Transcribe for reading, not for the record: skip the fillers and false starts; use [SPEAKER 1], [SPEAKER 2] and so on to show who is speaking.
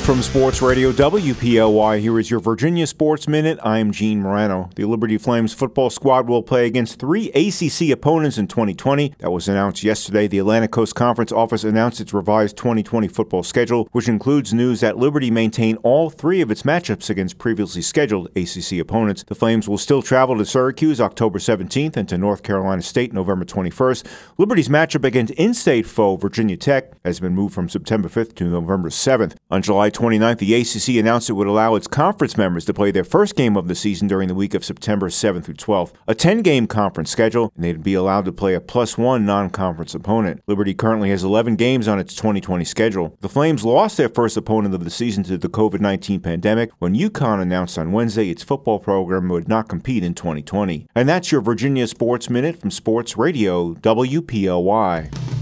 [SPEAKER 1] From Sports Radio WPLY, here is your Virginia Sports Minute. I am Gene Morano. The Liberty Flames football squad will play against 3 ACC opponents in 2020. That was announced yesterday. The Atlantic Coast Conference office announced its revised 2020 football schedule, which includes news that Liberty maintain all 3 of its matchups against previously scheduled ACC opponents. The Flames will still travel to Syracuse October 17th and to North Carolina State November 21st. Liberty's matchup against in-state foe Virginia Tech has been moved from September 5th to November 7th. On July 29th, the ACC announced it would allow its conference members to play their first game of the season during the week of September 7th through 12th. A 10-game conference schedule, and they'd be allowed to play a +1 non-conference opponent. Liberty currently has 11 games on its 2020 schedule. The Flames lost their first opponent of the season to the COVID-19 pandemic when UConn announced on Wednesday its football program would not compete in 2020. And that's your Virginia Sports Minute from Sports Radio WPLY.